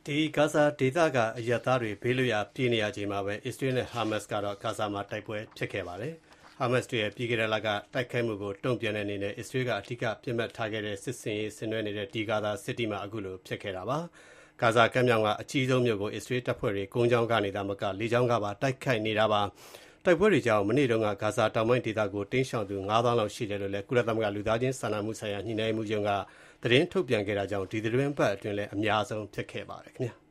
ဒီဂါဇာဒေသကအရပ်သားတွေဘေးလွတ်ရာပြေးနေရချိန်မှာပဲအစ္စရေးနဲ့ဟာမတ်စ်ကတော့ဂါဇာမှာတိုက်ပွဲဖြစ်ခဲ့ပါတယ်။ဟာမတ်စ်တွေရဲ့ပြီးခဲ့တဲ့လကတိုက်ခိုက်မှုကိုတုံ့ပြန်တဲ့အနေနဲ့အစ္စရေးကအထူးပြစ်မှတ်ထားခဲ့တဲ့စစ်ဆင်ရေးဆင်နွှဲနေတဲ့ဒီဂါဇာစစ်တီမှာအခုလိုဖြစ်ခဲ့တာပါ။ဂါဇာကမ်းမြောင်ကအကြီးဆုံးမြို့ကိုအစ္စရေးတပ်ဖွဲ့တွေကုန်းကြောင်းကနေသာမကလေကြောင်းကပါတိုက်ခိုက်နေတာပါ။တိုက်ပွဲတွေကြောင့်မနေ့တုန်းကဂါဇာတောင်ပိုင်းဒေသကိုတိမ်းရှောင်သူ 9000 လောက်ရှိတယ်လို့လည်းကုလသမဂ္ဂလူသားချင်းစာနာမှုဆိုင်ရာညှိနှိုင်းမှုရုံးကသတင်းထုတ်ပြန်ခဲ့တာကြောင့်ဒီသတင်းပတ်အတွင်းလည်းအများဆုံးဖြစ်ခဲ့ပါတယ်ခင်ဗျာ။